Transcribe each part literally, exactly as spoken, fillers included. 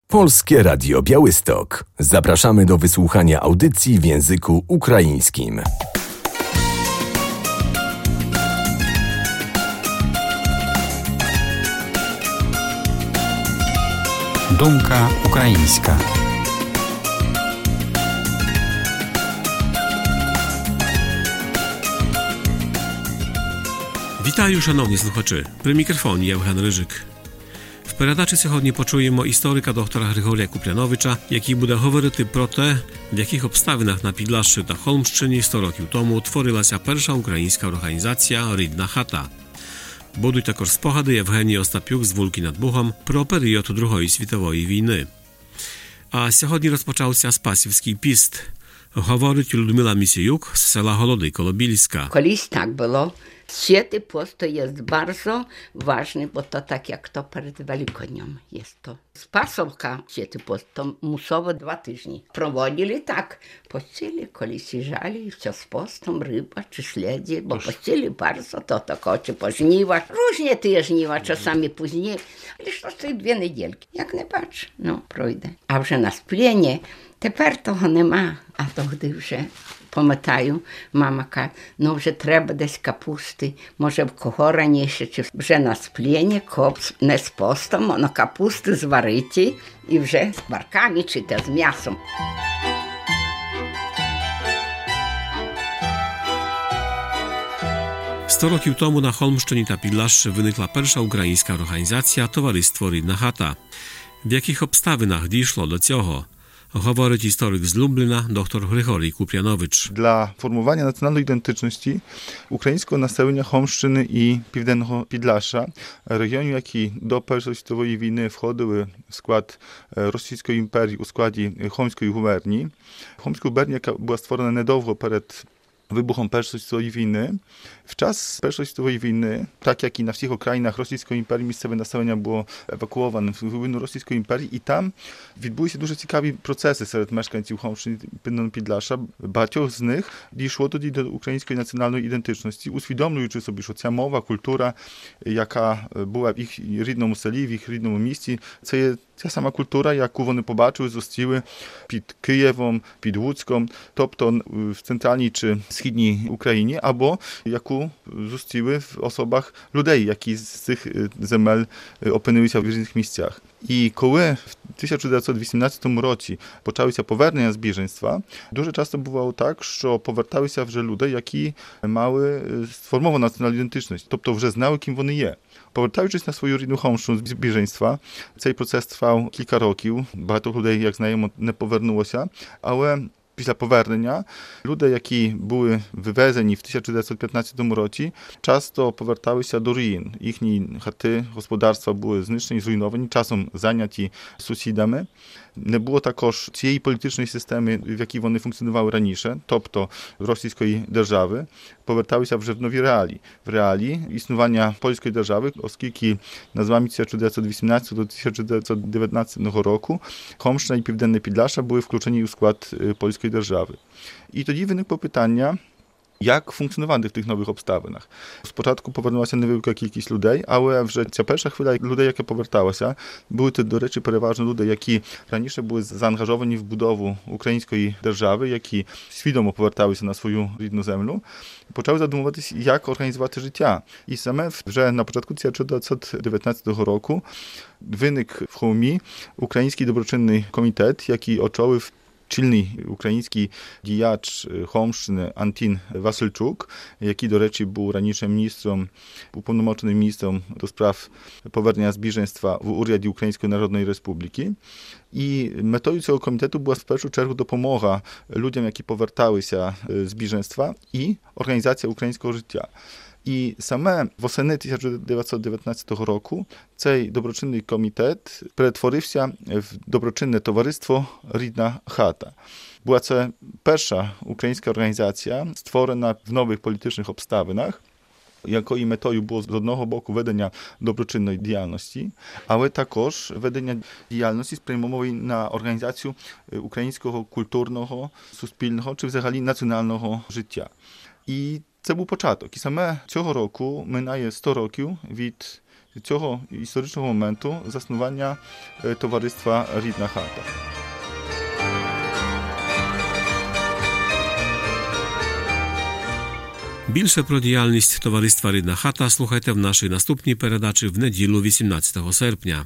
Polskie Radio Białystok. Zapraszamy do wysłuchania audycji w języku ukraińskim. Думка українська. Вітаю, шановні слухачі. При мікрофоні Євген Рижик. В передачі сьогодні почуємо історика доктора Григорія Купряновича, який буде говорити про те, в яких обставинах на Підлашші та Холмщині сто років тому утворилася перша українська організація «Рідна хата». Будуть також спогади Євгенії Остапюк з Вулки над Бугом про період Другої світової війни. А сьогодні розпочався Спасівський піст. Говорить Людмила Місіюк з села Голоди коло Більська. Колись так було. Święty post to jest bardzo ważny, bo to tak jak to przed Wielkanoc jest to. Spasowka, święty post, to musowo dwa tygodnie. Prowadzili tak, pościli, колись żali, co z postem, ryba czy śledzie, bo pościli bardzo, to tako, czy po żniwach. Różnie te żniwa, czasami później, ale to są dwie niedzielki. Jak nie patrz, no, projdę. A вже na splenie, тепер того нема, а то gdy вже пам'ятаю, мама каже, ну вже треба десь капусти, може в кого раніше, чи вже на сплені, коп не з постом, а капусти зварити і вже з барками, чи те з м'ясом. Sto років тому на Холмщині та Підлашші виникла перша українська організація «Товариство Рідна хата». В яких обставинах дійшло до цього? Говорить historyk z Lublina, dr Grigorij Kuprianowicz. Dla formowania nacjonalnej identyczności ukraińskiego naселення Холмщини і Південного Підлашша, регіонів, які до Першої світової війни входили в склад Російської імперії у складі Холмської губернії. Холмська губернія, яка була створена недовго перед wybuchom Першої світової війни. W czas Першої світової wojny, tak jak i na wszystkich okrainach Rosyjskiej imperii, miejscowe naселення było ewakuowane w głębinu Rosyjskiej imperii i tam відбулися дуже цікаві процеси серед мешканців Холмщини і Південного Підлашша. Багатьох з них дійшло тоді до української національної ідентичності, усвідомлюючи собі, що ця мова, культура, яка була в їх рідному селі, в їх рідному місті, це є ця сама культура, яку вони побачили, зустріли під Києвом, під Луцьком, тобто в центральній чи східній Україні, або яку зустріли в особах людей, які з цих земель опинилися в різних місцях. І коли в тисяча дев'ятсот вісімнадцятому році почалися повернення з біженства, дуже часто бувало так, що поверталися вже люди, які мали сформовану національну ідентичність, тобто вже знали, ким вони є. Повертаючись на свою рідну Холмщину з біженства, цей процес тривав кілька років, багато людей, як знаємо, не повернулося, але після повернення люди, які були вивезені в тисяча дев'ятсот п'ятнадцятому році, часто поверталися до руїн. Їхні хати, господарства були знищені, зруйновані, часом зайняті сусідами. Не було також цієї політичної системи, в якій вони функціонували раніше, тобто російської держави, поверталися вже в нові реалії. В реалії існування польської держави, оскільки на зламі тисяча дев'ятсот вісімнадцятого до тисяча дев'ятсот дев'ятнадцятого року Холмщина і Південне Підлашша були включені у склад польської держави. І тоді виникло питання, як функціонувати в тих нових обставинах. Спочатку повернулася невелика кількість людей, але вже ця перша хвиля людей, яка поверталася, були це, до речі, переважно люди, які раніше були заангажовані в будову української держави, які свідомо поверталися на свою рідну землю, почали задумуватися, як організувати життя. І саме вже на початку тисяча дев'ятсот дев'ятнадцятого року виник в Холмі Український доброчинний комітет, який очолив чільний український діяч Холмщини Антін Васильчук, який, до речі, був раніше міністром, уповномоченим міністром до справ повернення з біженства в уряді Української Народної Республіки. І метою цього комітету була в першу чергу допомога людям, які поверталися з біженства, і організація українського життя. І саме восени тисяча дев'ятсот дев'ятнадцятого року цей доброчинний комітет перетворився в доброчинне товариство «Рідна хата». Була це перша українська організація, створена в нових політичних обставинах, якої метою було з одного боку ведення доброчинної діяльності, але також ведення діяльності спрямованої на організацію українського культурного, суспільного чи взагалі національного життя. І це був початок. І саме цього року минає сто років від цього історичного моменту заснування товариства «Рідна хата». Більше про діяльність товариства «Рідна хата» слухайте в нашій наступній передачі в неділю вісімнадцятого серпня.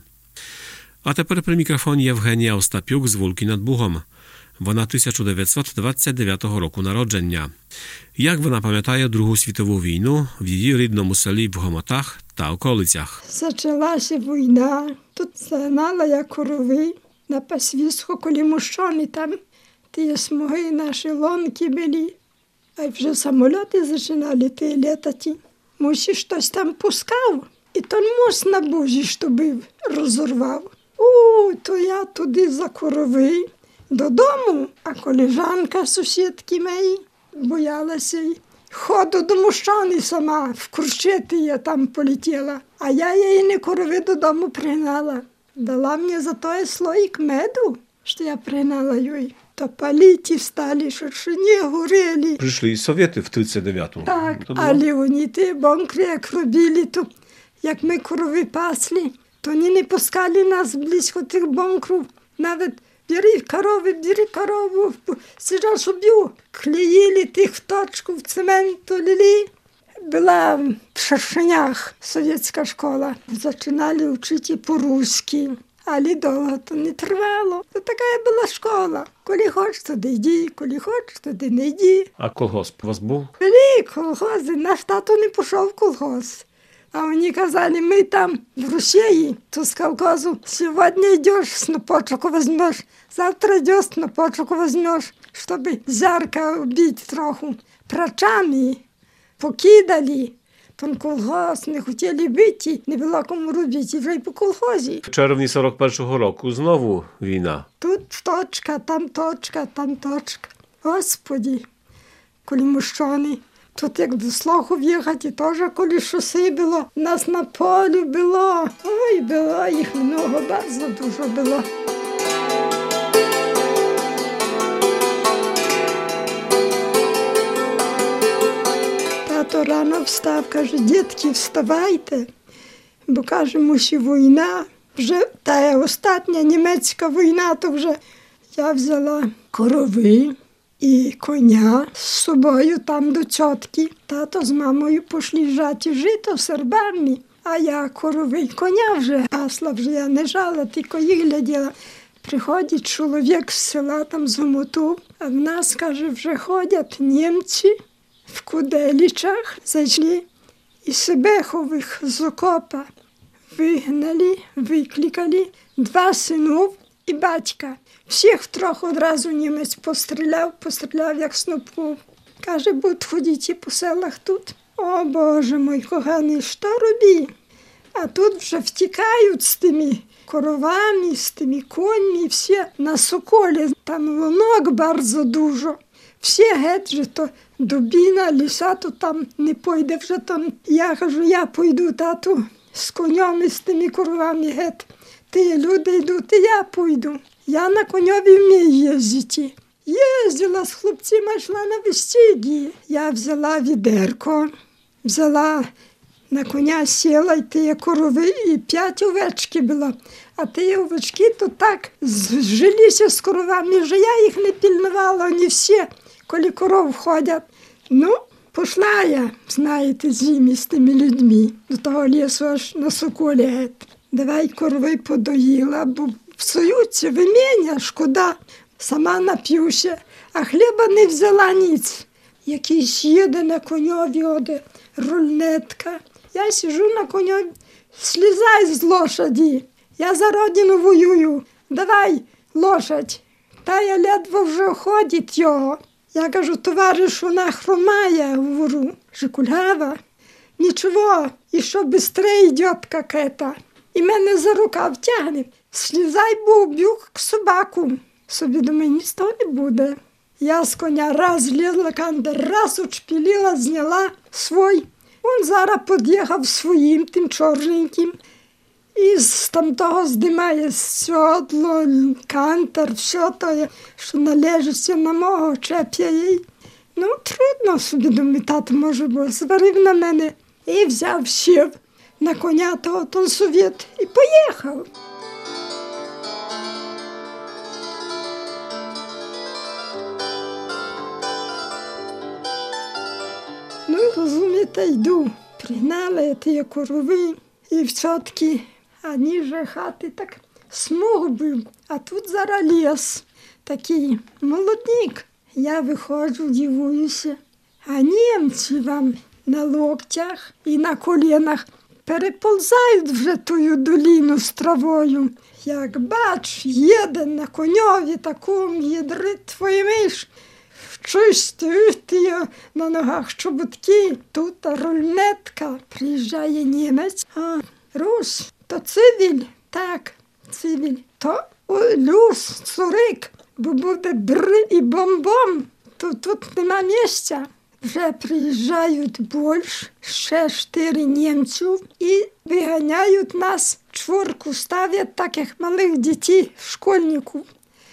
А тепер при мікрофоні Євгенія Остапюк з Вулки над Бугом. Вона тисяча дев'ятсот двадцять дев'ятого року народження. Як вона пам'ятає Другу світову війну в її рідному селі в Гомотах та околицях? Почалася війна. Тут загнала я корови на пасвіску, коли мущони там ті смуги, наші лонки були. А вже самоліти починали ті літати. Мусі щось там пускав. І той мост на Бузі, що був, розорвав. У, то я туди за корови додому, а колежанка сусідки моєї боялася й ходу до мущани сама, в курчети я там полетіла. А я її не корови додому пригнала. Дала мені за той слоїк меду, що я пригнала їй. То паліті стали, що не горіли. Прийшли совєти в тридцять дев'ятому. Так, але вони ті бонкри, як робили, то як ми корови пасли, то вони не пускали нас близько тих бонкрів. Навіть бери корови, бери корову, зараз уб'ю. Клеїли тих в точку, в цемент лили. Була в Шершенях совєтська школа. Починали вчити по-руськи. Але довго то не тривало. То така була школа. Коли хочеш, туди йди, коли хочеш, туди не йди. А колгосп у вас був? Були колгози. Наш тато не пішов в колгоз. А вони казали, ми там в Росії, то з колгозу, сьогодні йдеш, снопочок візьмеш, завтра йдеш, снопочок візьмеш, щоб зярка вбити трохи. Прачами покидали. Там колгосп не хотіли бити, не було кому робити, вже й по колгозі. В червні сорок першого року знову війна. Тут точка, там точка, там точка. Господи, коли мущони. Тут як до Слоху в'їхати, теж коли шоси було, нас на полі було. Ой, було їх много, дуже дуже було. Тато рано встав, каже, дітки, вставайте, бо, каже, мусі війна, вже та остання німецька війна, то вже я взяла корови і коня з собою там до тітки. Тато з мамою пішли жати жито сербами, а я корови і коня вже пасла, вже я не жала, тільки їх гляділа. Приходить чоловік з села там з Гомоту, а в нас, каже, вже ходять німці в Куделічах, зайшли і Себехових з окопа вигнали, викликали два синів і батька. Всіх трохи одразу німець постріляв, постріляв як снопку. Каже, будуть ходити по селах тут. О, Боже мой коханий, що робі? А тут вже втікають з тими коровами, з тими коньми, всі на Соколі. Там лунок дуже дуже. Всі геть же то дубіна, ліса, то там не пойде вже там. Я кажу, я пойду, тату, з конем і з тими коровами геть. Ті люди йдуть, і я пойду. Я на коньові вмію їздити. Їздила з хлопцями, йшла на вистіги. Я взяла відерко, взяла на коня, сіла, і ті корови, і п'ять овечки було. А ті овечки то так зжилися з коровами, що я їх не пільнувала, вони всі, коли коров ходять. Ну, пішла я, знаєте, зимі з тими людьми, до того лісу аж на Соколі геть. Давай корови подоїла, бо псуються, виміння, шкода. Сама нап'юся, а хліба не взяла ніц. Якийсь їде на коньові, оде, рульнетка. Я сижу на коньові, слізай з лошаді. Я за родину воюю. Давай, лошадь. Та я ледве вже ходить його. Я кажу, товариш, вона хромає, говорю. Жикульгава. Нічого, і що бистрее йде, як ета. І мене за рукав тягне. Слізай, бо б'ю к собаку. Собі думаю, ні з того не буде. Я з коня раз злізла, кандер, раз учпіліла, зняла свій. Він зараз під'їхав своїм, тим чорненьким. І з тамтого здимає сьодло, кантер, все то, що належиться на мого, чеп'я їй. Ну, трудно собі думаю, тато, може, бо зварив на мене. І взяв сів. на коня, то от он совєт і поїхав. Ну, розумієте, йду. Пригнали ті корови і все-таки, а ніже хати так смуг був, а тут зараз ліс, такий молодник. Я виходжу, дивуюся, а німці вам на локтях і на колінах переползають вже тую доліну з травою. Як бач, їде на коньові такому, їдрить твої миш. Чистують на ногах чоботки, тут рульнетка, приїжджає німець. А, Рус, то цивіль, так, цивіль, то люс, цурик, бо буде бр і бомбом, то тут нема місця. Вже приїжджають більш, ще чотири німців і виганяють нас, чворку ставлять таких малих дітей, школьників.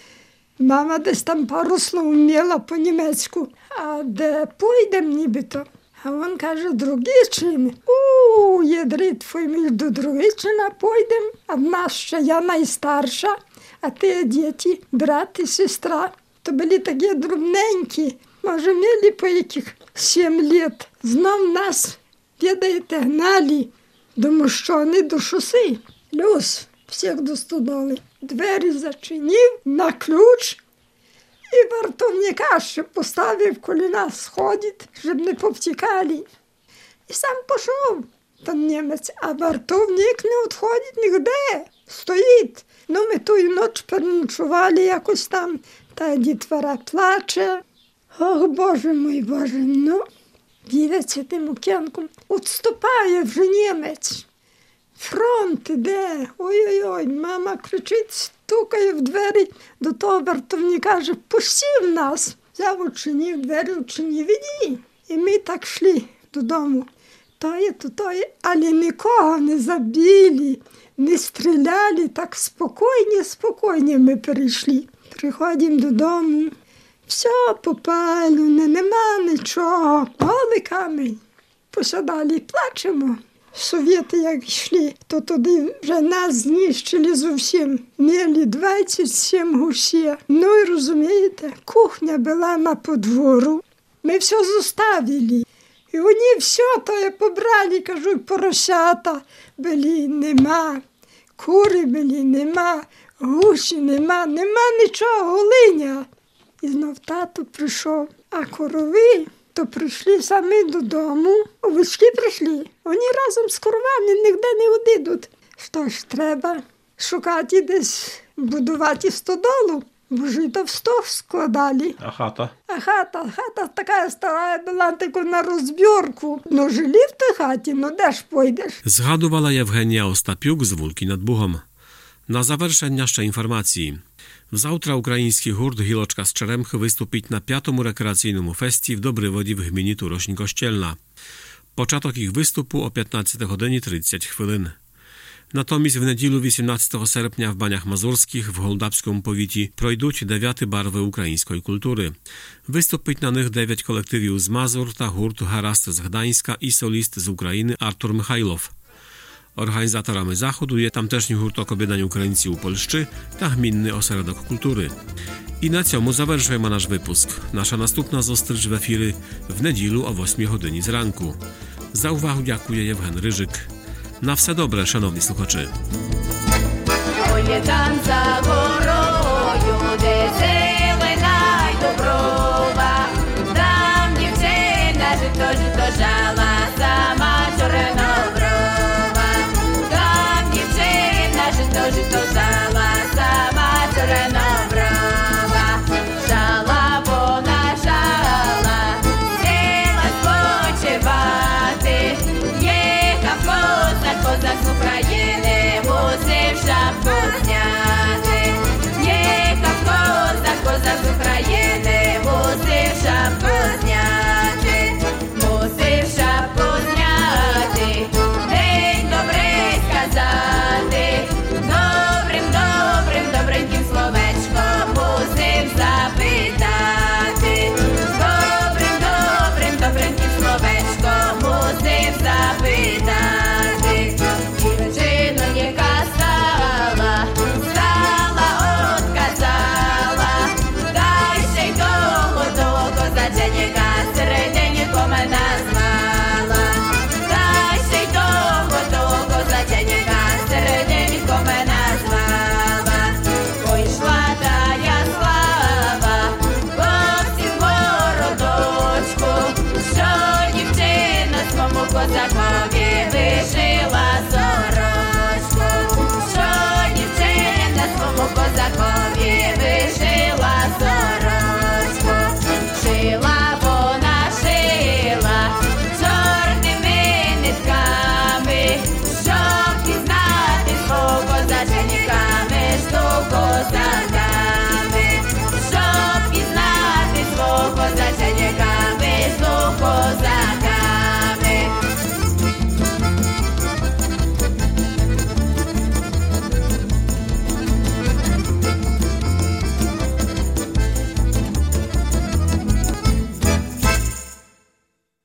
Мама десь там пару слов вміла по-німецьку, а де пойдем нібито. А він каже, Другичини. У, єдрить твій між до Другичина пойдем, а в нас ще я найстарша, а ти діти, брат і сестра. То були такі друбненькі, може, мали по яких сім літ. Знов нас, відаєте, гнали до Мощони, до шоси. Люс, всіх до стодоли. Двері зачинив на ключ і вартовника ще поставив, коли нас сходить, щоб не повтікали. І сам пішов, там німець, а вартовник не відходить нігде, стоїть. Ну, ми ту ніч переночували якось там, та дітвора плаче. Ох, Боже мій, Боже, ну, дивиться тим окенком, відступає вже німець. Фронт іде, ой-ой-ой, мама кричить, стукає в двері до того вартовника, каже, пустів нас. Взяв, учинив двері, учинив, іди. І ми так йшли додому. То є, то, то є, але нікого не забили, не стріляли, так спокійні, спокійні ми перейшли. Приходимо додому, все попалено, нема нічого, голий камінь. Посадали і плачемо. Совєти як йшли, то туди вже нас знищили зовсім. Мали двадцять сім гусей. Ну і розумієте, кухня була на подвору. Ми все заставили. І вони все то побрали, кажу, поросята були, нема. Кури були, нема. Гусі нема, нема нічого, голиня. І знов тато прийшов, а корови то прийшли самі додому, овечки прийшли. Вони разом з коровами ніде не одійдуть. Що ж треба? Шукати десь, будувати стодолу, бо жито в сто складали. А хата? А хата, хата така стара була таку на розбірку. Ну, жили в тій хаті, ну де ж пойдеш? Згадувала Євгенія Остапюк з Вулки над Buchom. Na zaвершення ще інформації. Завтра український гурт «Гілочка з Черемхи» виступить на п'ятому рекреаційному фесті в Добриводі в гміні Турошń-Kościelna. Початок їх виступу о п'ятнадцята година тридцять хвилин. Натомість в неділю вісімнадцятого серпня в Банях Мазурських в Голдапському повіті пройдуть дев'яти барви української культури. Виступить на них дев'ять колективів з Мазур та гурт «Гаразд» з Гданська і соліст з України Артур Михайлов. Organizatorami zachodu je tamtejszy hurtok Objednania Ukraińcy u Polszczy ta gminny ośrodek kultury. I na цьому завершуємо наш випуск. Наша наступна зустріч в ефірі в неділю о восьмій годині зранку. За увагу дякує Євген Рижик. На все добре, шановні слухачі.